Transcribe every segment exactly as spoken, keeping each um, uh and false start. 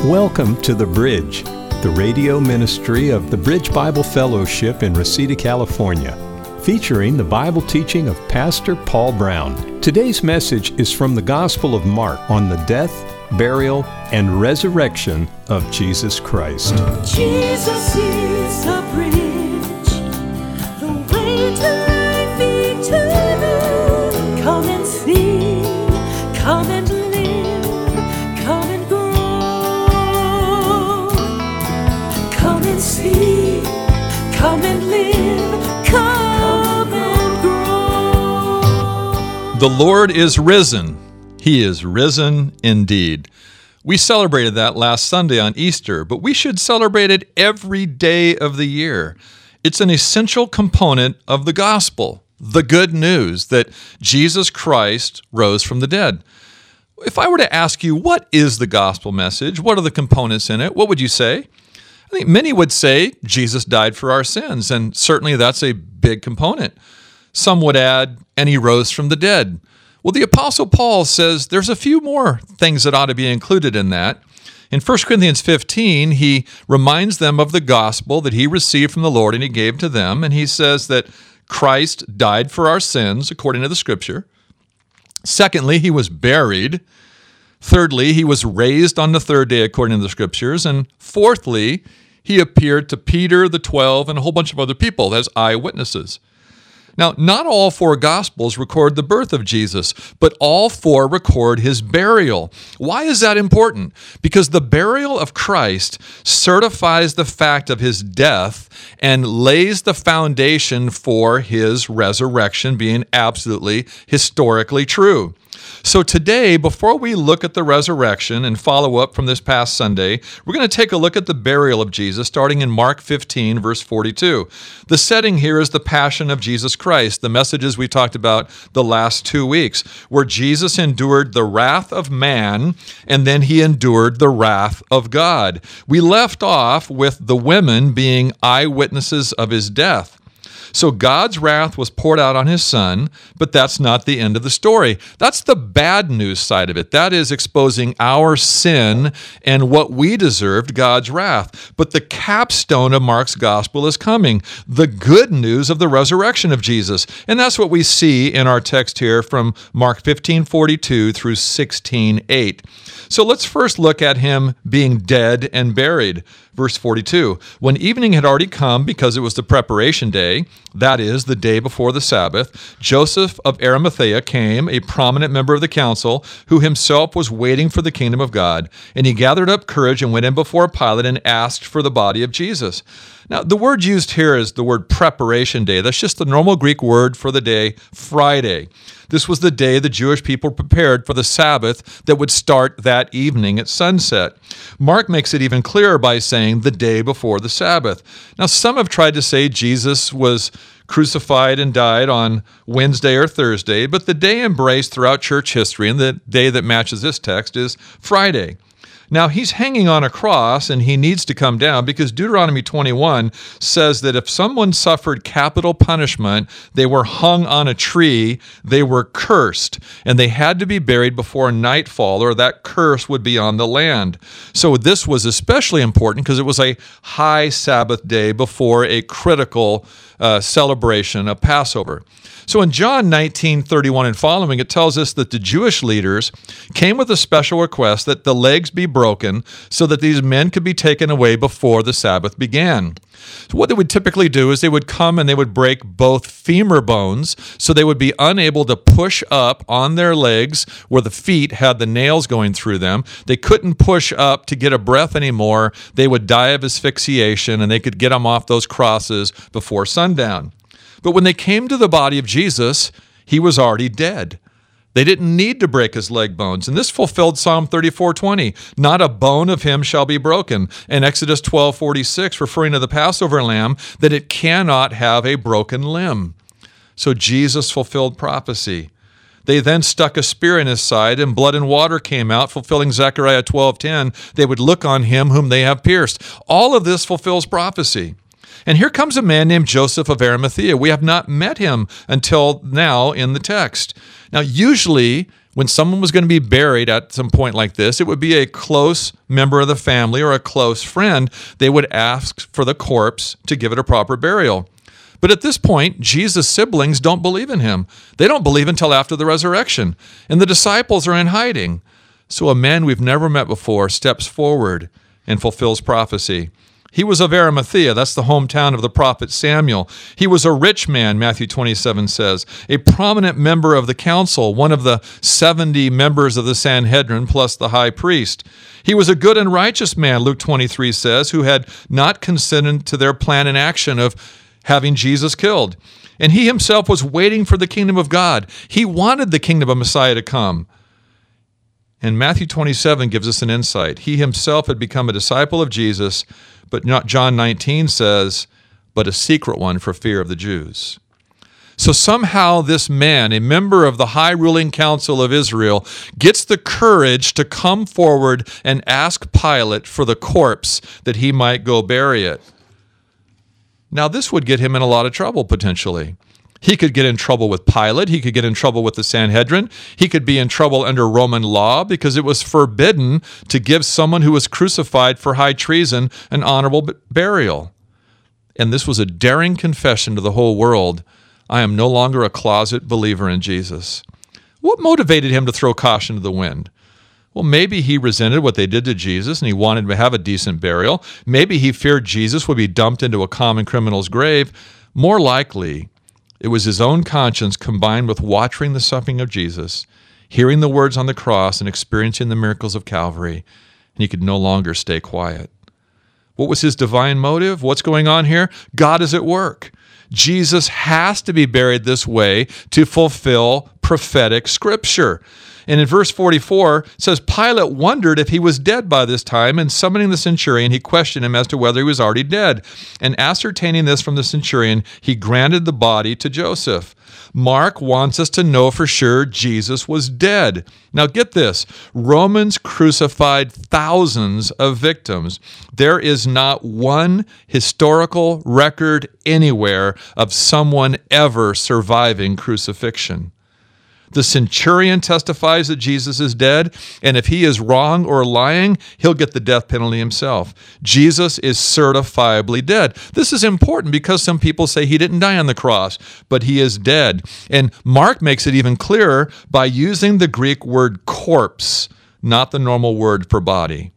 Welcome to The Bridge, the radio ministry of the Bridge Bible Fellowship in Reseda, California, featuring the Bible teaching of Pastor Paul Brown. Today's message is from the Gospel of Mark on the death, burial, and resurrection of Jesus Christ. Jesus is the bridge, the way to life eternal. Come and see, come and live, come and grow. Come and see, come and live, come and grow. The Lord is risen. He is risen indeed. We celebrated that last Sunday on Easter, but we should celebrate it every day of the year. It's an essential component of the gospel, the good news that Jesus Christ rose from the dead. If I were to ask you, what is the gospel message? What are the components in it? What would you say? I think many would say Jesus died for our sins, and certainly that's a big component. Some would add, and he rose from the dead. Well, the Apostle Paul says there's a few more things that ought to be included in that. In First Corinthians fifteen, he reminds them of the gospel that he received from the Lord and he gave to them, and he says that Christ died for our sins according to the Scripture. Secondly, he was buried. Thirdly, he was raised on the third day according to the Scriptures. And fourthly, he appeared to Peter, the twelve, and a whole bunch of other people as eyewitnesses. Now, not all four Gospels record the birth of Jesus, but all four record his burial. Why is that important? Because the burial of Christ certifies the fact of his death and lays the foundation for his resurrection being absolutely historically true. So today, before we look at the resurrection and follow up from this past Sunday, we're going to take a look at the burial of Jesus, starting in Mark fifteen, verse forty-two. The setting here is the Passion of Jesus Christ, the messages we talked about the last two weeks, where Jesus endured the wrath of man, and then he endured the wrath of God. We left off with the women being eyewitnesses of his death. So God's wrath was poured out on his son, but that's not the end of the story. That's the bad news side of it. That is exposing our sin and what we deserved, God's wrath. But the capstone of Mark's gospel is coming, the good news of the resurrection of Jesus. And that's what we see in our text here from Mark fifteen forty-two through sixteen eight. So let's first look at him being dead and buried. Verse forty-two, when evening had already come, because it was the preparation day, that is, the day before the Sabbath, Joseph of Arimathea came, a prominent member of the council, who himself was waiting for the kingdom of God. And he gathered up courage and went in before Pilate and asked for the body of Jesus. Now, the word used here is the word preparation day. That's just the normal Greek word for the day, Friday. This was the day the Jewish people prepared for the Sabbath that would start that evening at sunset. Mark makes it even clearer by saying the day before the Sabbath. Now, some have tried to say Jesus was crucified and died on Wednesday or Thursday, but the day embraced throughout church history, and the day that matches this text, is Friday. Now, he's hanging on a cross, and he needs to come down because Deuteronomy twenty-one says that if someone suffered capital punishment, they were hung on a tree, they were cursed, and they had to be buried before nightfall, or that curse would be on the land. So this was especially important because it was a high Sabbath day before a critical uh, celebration of Passover. So in John nineteen thirty-one and following, it tells us that the Jewish leaders came with a special request that the legs be broken so that these men could be taken away before the Sabbath began. So what they would typically do is they would come and they would break both femur bones so they would be unable to push up on their legs where the feet had the nails going through them. They couldn't push up to get a breath anymore. They would die of asphyxiation, and they could get them off those crosses before sundown. But when they came to the body of Jesus, he was already dead. They didn't need to break his leg bones. And this fulfilled Psalm thirty-four twenty. Not a bone of him shall be broken. And Exodus twelve forty-six, referring to the Passover lamb, that it cannot have a broken limb. So Jesus fulfilled prophecy. They then stuck a spear in his side, and blood and water came out, fulfilling Zechariah twelve ten. They would look on him whom they have pierced. All of this fulfills prophecy. And here comes a man named Joseph of Arimathea. We have not met him until now in the text. Now, usually, when someone was going to be buried at some point like this, it would be a close member of the family or a close friend. They would ask for the corpse to give it a proper burial. But at this point, Jesus' siblings don't believe in him. They don't believe until after the resurrection. And the disciples are in hiding. So a man we've never met before steps forward and fulfills prophecy. He was of Arimathea, that's the hometown of the prophet Samuel. He was a rich man, Matthew twenty-seven says, a prominent member of the council, one of the seventy members of the Sanhedrin plus the high priest. He was a good and righteous man, Luke twenty-three says, who had not consented to their plan and action of having Jesus killed. And he himself was waiting for the kingdom of God. He wanted the kingdom of Messiah to come. And Matthew twenty-seven gives us an insight. He himself had become a disciple of Jesus, but not John nineteen says, but a secret one for fear of the Jews. So somehow this man, a member of the high ruling council of Israel, gets the courage to come forward and ask Pilate for the corpse that he might go bury it. Now this would get him in a lot of trouble potentially. He could get in trouble with Pilate. He could get in trouble with the Sanhedrin. He could be in trouble under Roman law because it was forbidden to give someone who was crucified for high treason an honorable burial. And this was a daring confession to the whole world. I am no longer a closet believer in Jesus. What motivated him to throw caution to the wind? Well, maybe he resented what they did to Jesus and he wanted to have a decent burial. Maybe he feared Jesus would be dumped into a common criminal's grave. More likely, it was his own conscience combined with watching the suffering of Jesus, hearing the words on the cross, and experiencing the miracles of Calvary, and he could no longer stay quiet. What was his divine motive? What's going on here? God is at work. Jesus has to be buried this way to fulfill prophetic scripture. And in verse forty-four, it says, Pilate wondered if he was dead by this time, and summoning the centurion, he questioned him as to whether he was already dead. And ascertaining this from the centurion, he granted the body to Joseph. Mark wants us to know for sure Jesus was dead. Now get this, Romans crucified thousands of victims. There is not one historical record anywhere of someone ever surviving crucifixion. The centurion testifies that Jesus is dead, and if he is wrong or lying, he'll get the death penalty himself. Jesus is certifiably dead. This is important because some people say he didn't die on the cross, but he is dead. And Mark makes it even clearer by using the Greek word corpse, not the normal word for body.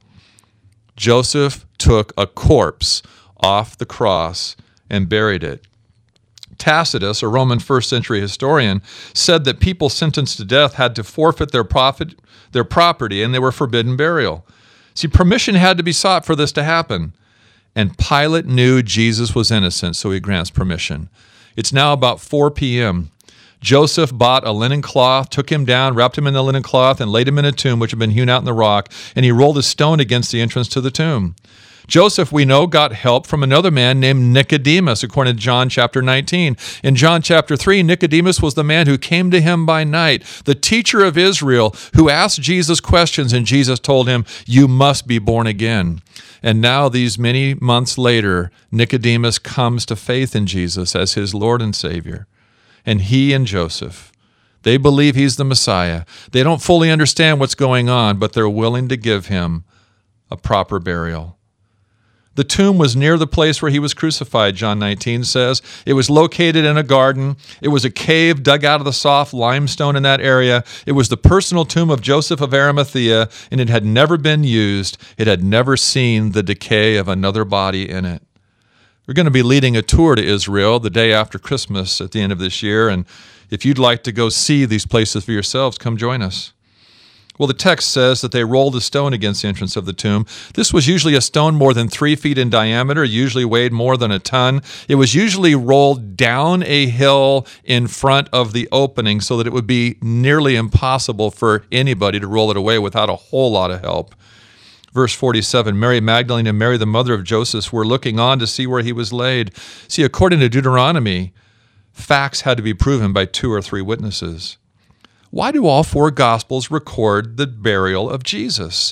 Joseph took a corpse off the cross and buried it. Tacitus, a Roman first century historian, said that people sentenced to death had to forfeit their profit, their property, and they were forbidden burial. See, permission had to be sought for this to happen. And Pilate knew Jesus was innocent, so he grants permission. It's now about four p.m. Joseph bought a linen cloth, took him down, wrapped him in the linen cloth, and laid him in a tomb which had been hewn out in the rock, and he rolled a stone against the entrance to the tomb. Joseph, we know, got help from another man named Nicodemus, according to John chapter nineteen. In John chapter three, Nicodemus was the man who came to him by night, the teacher of Israel, who asked Jesus questions, and Jesus told him, you must be born again. And now, these many months later, Nicodemus comes to faith in Jesus as his Lord and Savior. And he and Joseph, they believe he's the Messiah. They don't fully understand what's going on, but they're willing to give him a proper burial. The tomb was near the place where he was crucified, John nineteen says. It was located in a garden. It was a cave dug out of the soft limestone in that area. It was the personal tomb of Joseph of Arimathea, and it had never been used. It had never seen the decay of another body in it. We're going to be leading a tour to Israel the day after Christmas at the end of this year, and if you'd like to go see these places for yourselves, come join us. Well, the text says that they rolled a stone against the entrance of the tomb. This was usually a stone more than three feet in diameter, usually weighed more than a ton. It was usually rolled down a hill in front of the opening so that it would be nearly impossible for anybody to roll it away without a whole lot of help. Verse forty-seven, Mary Magdalene and Mary, the mother of Joseph, were looking on to see where he was laid. See, according to Deuteronomy, facts had to be proven by two or three witnesses. Why do all four Gospels record the burial of Jesus?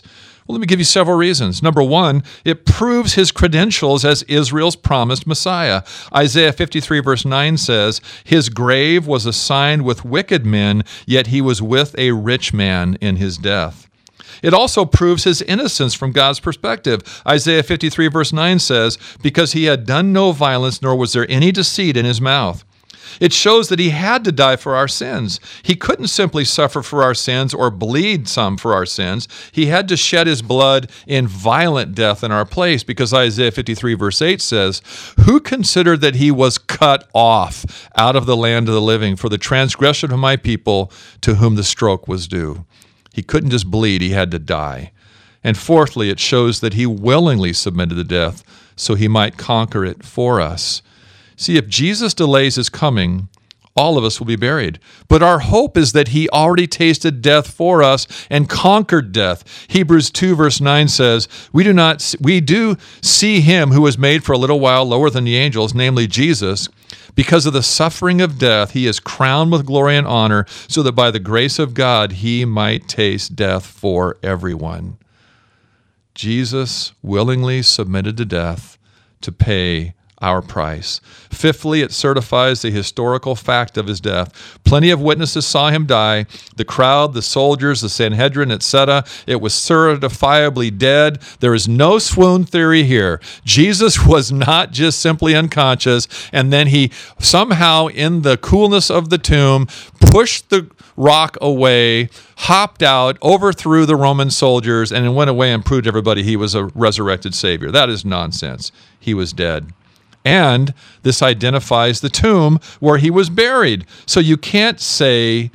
Well, let me give you several reasons. Number one, it proves his credentials as Israel's promised Messiah. Isaiah fifty-three verse nine says, his grave was assigned with wicked men, yet he was with a rich man in his death. It also proves his innocence from God's perspective. Isaiah fifty-three verse nine says, because he had done no violence, nor was there any deceit in his mouth. It shows that he had to die for our sins. He couldn't simply suffer for our sins or bleed some for our sins. He had to shed his blood in violent death in our place, because Isaiah fifty-three verse eight says, who considered that he was cut off out of the land of the living for the transgression of my people to whom the stroke was due? He couldn't just bleed, he had to die. And fourthly, it shows that he willingly submitted to death so he might conquer it for us. See, if Jesus delays his coming, all of us will be buried. But our hope is that he already tasted death for us and conquered death. Hebrews two verse nine says, we do not we do see him who was made for a little while lower than the angels, namely Jesus. Because of the suffering of death, he is crowned with glory and honor, so that by the grace of God he might taste death for everyone. Jesus willingly submitted to death to pay our price. Fifthly, it certifies the historical fact of his death. Plenty of witnesses saw him die. The crowd, the soldiers, the Sanhedrin, et cetera. It was certifiably dead. There is no swoon theory here. Jesus was not just simply unconscious, and then he somehow, in the coolness of the tomb, pushed the rock away, hopped out, overthrew the Roman soldiers, and then went away and proved to everybody he was a resurrected Savior. That is nonsense. He was dead. And this identifies the tomb where he was buried. So you can't say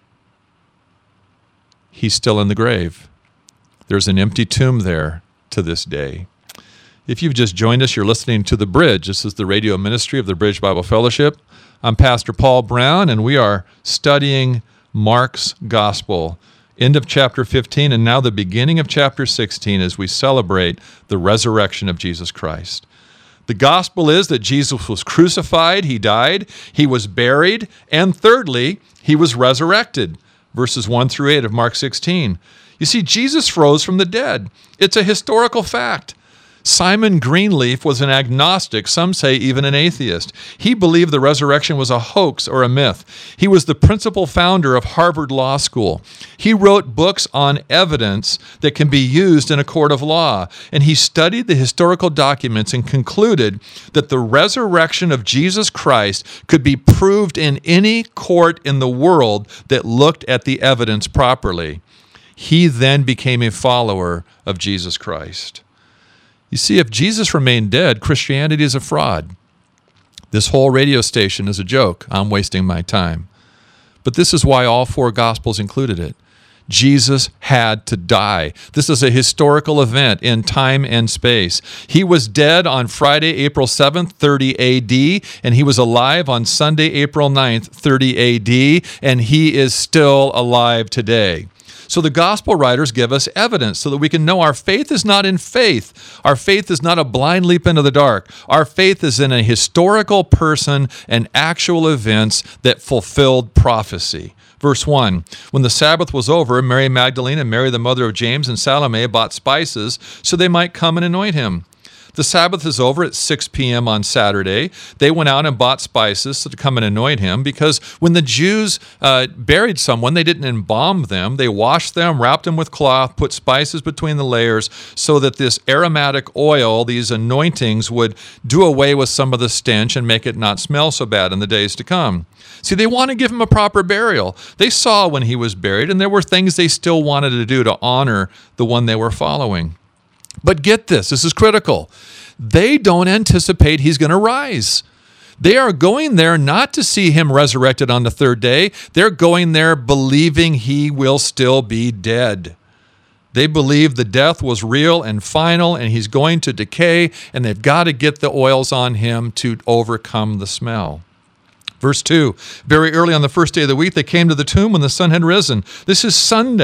he's still in the grave. There's an empty tomb there to this day. If you've just joined us, you're listening to The Bridge. This is the radio ministry of the Bridge Bible Fellowship. I'm Pastor Paul Brown, and we are studying Mark's Gospel. End of chapter fifteen, and now the beginning of chapter sixteen as we celebrate the resurrection of Jesus Christ. The gospel is that Jesus was crucified, he died, he was buried, and thirdly, he was resurrected. Verses one through eight of Mark sixteen. You see, Jesus rose from the dead. It's a historical fact. Simon Greenleaf was an agnostic, some say even an atheist. He believed the resurrection was a hoax or a myth. He was the principal founder of Harvard Law School. He wrote books on evidence that can be used in a court of law, and he studied the historical documents and concluded that the resurrection of Jesus Christ could be proved in any court in the world that looked at the evidence properly. He then became a follower of Jesus Christ. You see, if Jesus remained dead, Christianity is a fraud. This whole radio station is a joke. I'm wasting my time. But this is why all four Gospels included it. Jesus had to die. This is a historical event in time and space. He was dead on Friday, April seventh, thirty A D, and he was alive on Sunday, April ninth, thirty A D, and he is still alive today. So the gospel writers give us evidence so that we can know our faith is not in faith. Our faith is not a blind leap into the dark. Our faith is in a historical person and actual events that fulfilled prophecy. Verse one, when the Sabbath was over, Mary Magdalene and Mary the mother of James and Salome bought spices so they might come and anoint him. The Sabbath is over at six p.m. on Saturday. They went out and bought spices to come and anoint him, because when the Jews uh, buried someone, they didn't embalm them. They washed them, wrapped them with cloth, put spices between the layers so that this aromatic oil, these anointings, would do away with some of the stench and make it not smell so bad in the days to come. See, they want to give him a proper burial. They saw when he was buried, and there were things they still wanted to do to honor the one they were following. But get this, this is critical. They don't anticipate he's going to rise. They are going there not to see him resurrected on the third day. They're going there believing he will still be dead. They believe the death was real and final, and he's going to decay, and they've got to get the oils on him to overcome the smell. Verse two, very early on the first day of the week, they came to the tomb when the sun had risen. This is Sunday.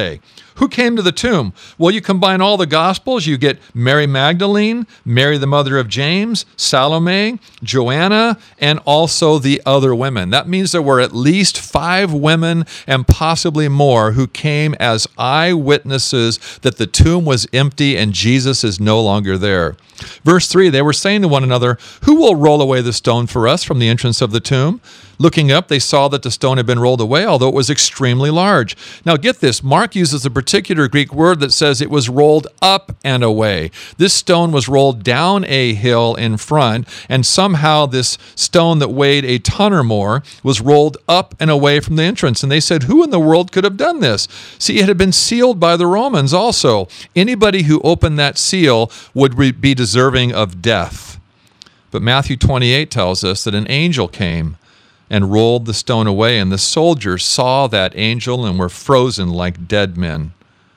Who came to the tomb? Well, you combine all the Gospels, you get Mary Magdalene, Mary the mother of James, Salome, Joanna, and also the other women. That means there were at least five women and possibly more who came as eyewitnesses that the tomb was empty and Jesus is no longer there. Verse three, they were saying to one another, "Who will roll away the stone for us from the entrance of the tomb?" Looking up, they saw that the stone had been rolled away, although it was extremely large. Now get this, Mark uses a particular Greek word that says it was rolled up and away. This stone was rolled down a hill in front, and somehow this stone that weighed a ton or more was rolled up and away from the entrance. And they said, who in the world could have done this? See, it had been sealed by the Romans also. Anybody who opened that seal would be deserving of death. But Matthew twenty-eight tells us that an angel came and rolled the stone away, and the soldiers saw that angel and were frozen like dead men.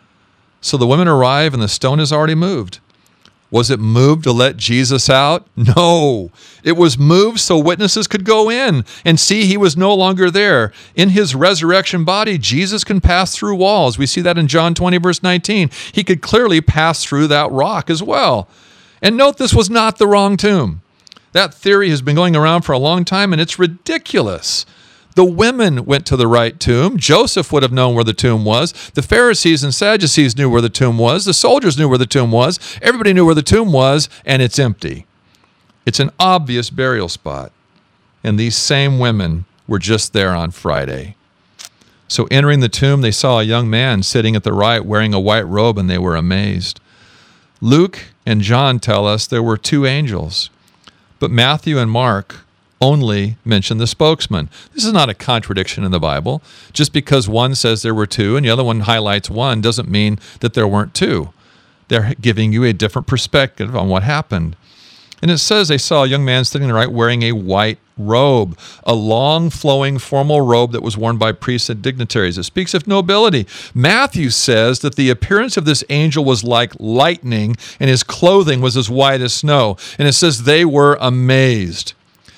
So the women arrive and the stone is already moved. Was it moved to let Jesus out? No. It was moved so witnesses could go in and see he was no longer there. In his resurrection body, Jesus can pass through walls. We see that in John twenty, verse nineteen. He could clearly pass through that rock as well. And note, this was not the wrong tomb. That theory has been going around for a long time, and it's ridiculous. The women went to the right tomb. Joseph would have known where the tomb was. The Pharisees and Sadducees knew where the tomb was. The soldiers knew where the tomb was. Everybody knew where the tomb was, and it's empty. It's an obvious burial spot. And these same women were just there on Friday. So entering the tomb, they saw a young man sitting at the right wearing a white robe, and they were amazed. Luke and John tell us there were two angels. But Matthew and Mark only mention the spokesman. This is not a contradiction in the Bible. Just because one says there were two and the other one highlights one doesn't mean that there weren't two. They're giving you a different perspective on what happened. And it says they saw a young man sitting on the right wearing a white robe, a long flowing formal robe that was worn by priests and dignitaries. It speaks of nobility. Matthew says that the appearance of this angel was like lightning and his clothing was as white as snow. And it says they were amazed.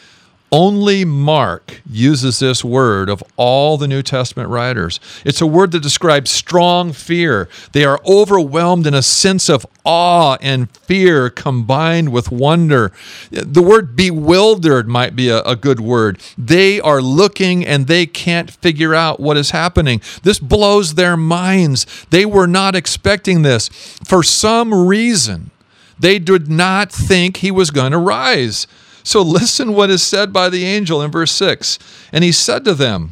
Only Mark uses this word of all the New Testament writers. It's a word that describes strong fear. They are overwhelmed in a sense of awe and fear combined with wonder. The word bewildered might be a, a good word. They are looking and they can't figure out what is happening. This blows their minds. They were not expecting this. For some reason, they did not think he was going to rise. So listen what is said by the angel in verse six. And he said to them,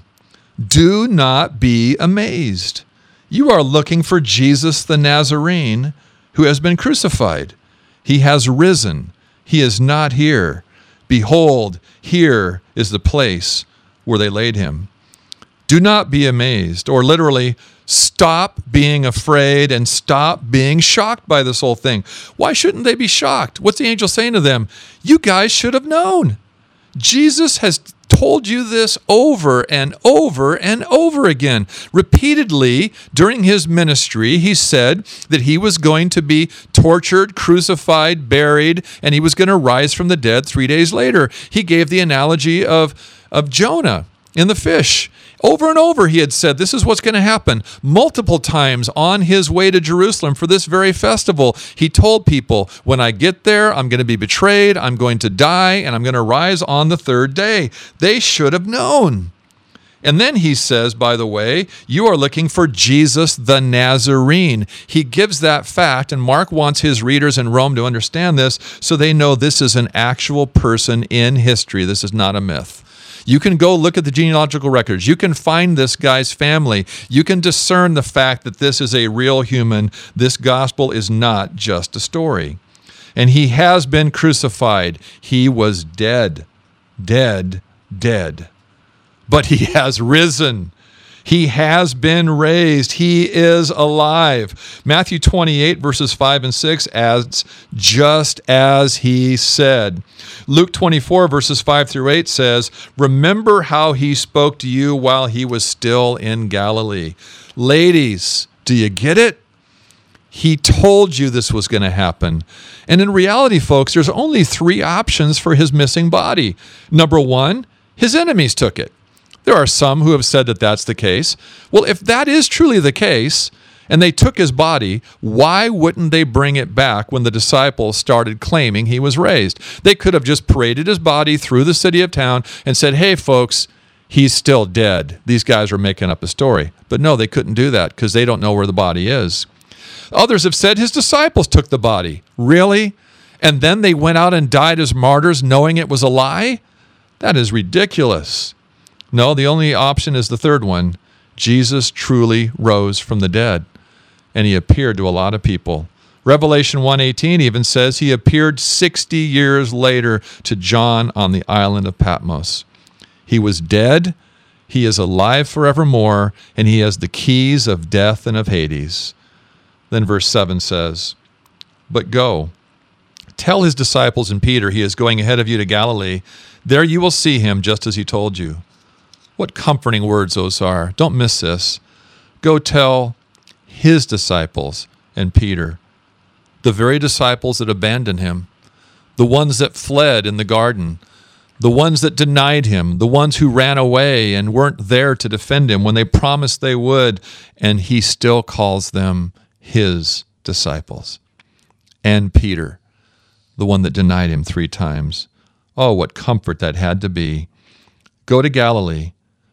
"Do not be amazed. You are looking for Jesus the Nazarene, who has been crucified. He has risen. He is not here. Behold, here is the place where they laid him. Do not be amazed," or literally, stop being afraid and stop being shocked by this whole thing. Why shouldn't they be shocked? What's the angel saying to them? You guys should have known. Jesus has told you this over and over and over again. Repeatedly during his ministry, he said that he was going to be tortured, crucified, buried, and he was going to rise from the dead three days later. He gave the analogy of, of Jonah in the fish. Over and over he had said, this is what's going to happen. Multiple times on his way to Jerusalem for this very festival, he told people, when I get there, I'm going to be betrayed, I'm going to die, and I'm going to rise on the third day. They should have known. And then he says, by the way, you are looking for Jesus the Nazarene. He gives that fact, and Mark wants his readers in Rome to understand this so they know this is an actual person in history. This is not a myth. You can go look at the genealogical records. You can find this guy's family. You can discern the fact that this is a real human. This gospel is not just a story. And he has been crucified. He was dead, dead, dead. But he has risen. He has been raised. He is alive. Matthew twenty-eight, verses five and six adds, just as he said. Luke twenty-four, verses five through eight says, remember how he spoke to you while he was still in Galilee. Ladies, do you get it? He told you this was going to happen. And in reality, folks, there's only three options for his missing body. Number one, his enemies took it. There are some who have said that that's the case. Well, if that is truly the case, and they took his body, why wouldn't they bring it back when the disciples started claiming he was raised? They could have just paraded his body through the city of town and said, hey, folks, he's still dead. These guys are making up a story. But no, they couldn't do that because they don't know where the body is. Others have said his disciples took the body. Really? And then they went out and died as martyrs knowing it was a lie? That is ridiculous. No, the only option is the third one. Jesus truly rose from the dead, and he appeared to a lot of people. Revelation one eighteen even says he appeared sixty years later to John on the island of Patmos. He was dead, he is alive forevermore, and he has the keys of death and of Hades. Then verse seven says, but go, tell his disciples and Peter he is going ahead of you to Galilee. There you will see him just as he told you. What comforting words those are. Don't miss this. Go tell his disciples and Peter, the very disciples that abandoned him, the ones that fled in the garden, the ones that denied him, the ones who ran away and weren't there to defend him when they promised they would, and he still calls them his disciples. And Peter, the one that denied him three times. Oh, what comfort that had to be. Go to Galilee.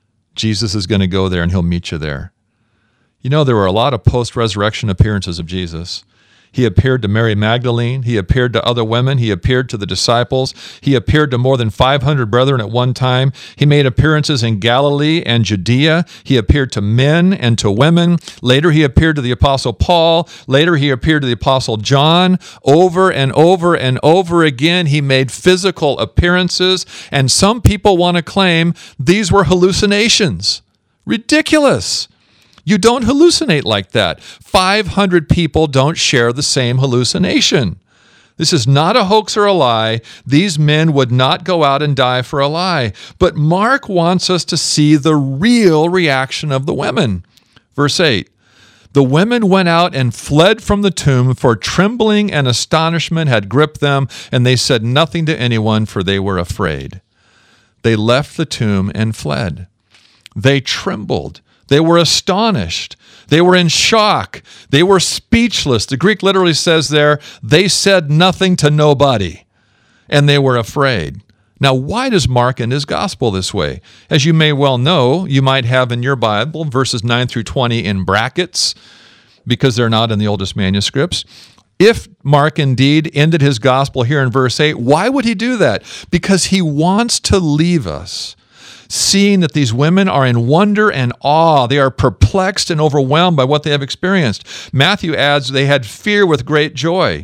Jesus is going to go there and he'll meet you there. You know, there were a lot of post-resurrection appearances of Jesus. He appeared to Mary Magdalene. He appeared to other women. He appeared to the disciples. He appeared to more than five hundred brethren at one time. He made appearances in Galilee and Judea. He appeared to men and to women. Later, he appeared to the Apostle Paul. Later, he appeared to the Apostle John. Over and over and over again, he made physical appearances. And some people want to claim these were hallucinations. Ridiculous. You don't hallucinate like that. five hundred people don't share the same hallucination. This is not a hoax or a lie. These men would not go out and die for a lie. But Mark wants us to see the real reaction of the women. Verse eight, the women went out and fled from the tomb, for trembling and astonishment had gripped them, and they said nothing to anyone, for they were afraid. They left the tomb and fled. They trembled. They were astonished. They were in shock. They were speechless. The Greek literally says there, they said nothing to nobody, and they were afraid. Now, why does Mark end his gospel this way? As you may well know, you might have in your Bible verses nine through twenty in brackets, because they're not in the oldest manuscripts. If Mark indeed ended his gospel here in verse eight, why would he do that? Because he wants to leave us seeing that these women are in wonder and awe. They are perplexed and overwhelmed by what they have experienced. Matthew adds they had fear with great joy,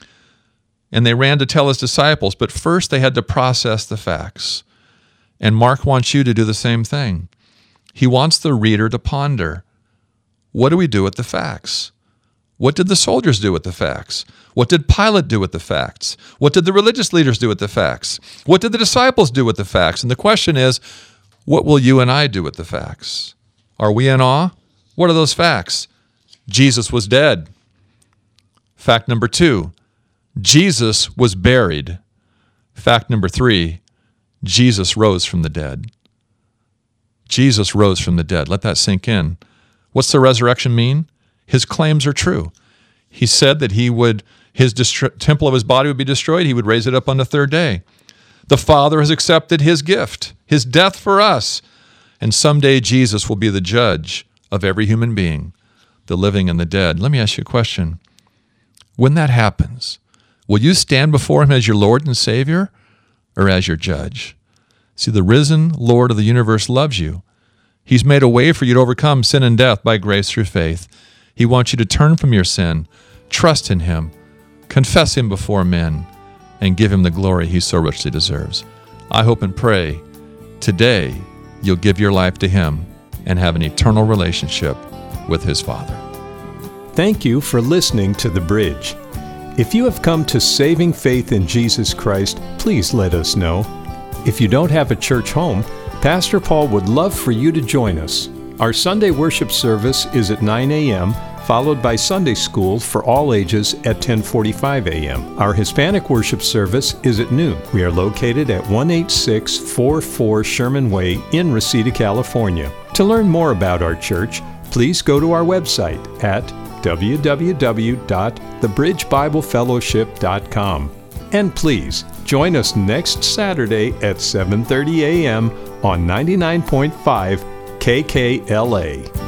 and they ran to tell his disciples, but first they had to process the facts. And Mark wants you to do the same thing. He wants the reader to ponder. What do we do with the facts? What did the soldiers do with the facts? What did Pilate do with the facts? What did the religious leaders do with the facts? What did the disciples do with the facts? And the question is, what will you and I do with the facts? Are we in awe? What are those facts? Jesus was dead. Fact number two, Jesus was buried. Fact number three, Jesus rose from the dead. Jesus rose from the dead. Let that sink in. What's the resurrection mean? His claims are true. He said that he would, his destro- temple of his body would be destroyed. He would raise it up on the third day. The Father has accepted his gift, his death for us. And someday Jesus will be the judge of every human being, the living and the dead. Let me ask you a question. When that happens, will you stand before him as your Lord and Savior or as your judge? See, the risen Lord of the universe loves you. He's made a way for you to overcome sin and death by grace through faith. He wants you to turn from your sin, trust in him, confess him before men, and give him the glory he so richly deserves. I hope and pray today you'll give your life to him and have an eternal relationship with his Father. Thank you for listening to The Bridge. If you have come to saving faith in Jesus Christ, please let us know. If you don't have a church home, Pastor Paul would love for you to join us. Our Sunday worship service is at nine a.m., followed by Sunday school for all ages at ten forty-five a.m. Our Hispanic worship service is at noon. We are located at one eight six four four Sherman Way in Reseda, California. To learn more about our church, please go to our website at w w w dot the bridge bible fellowship dot com. And please join us next Saturday at seven thirty a.m. on ninety-nine point five K K L A.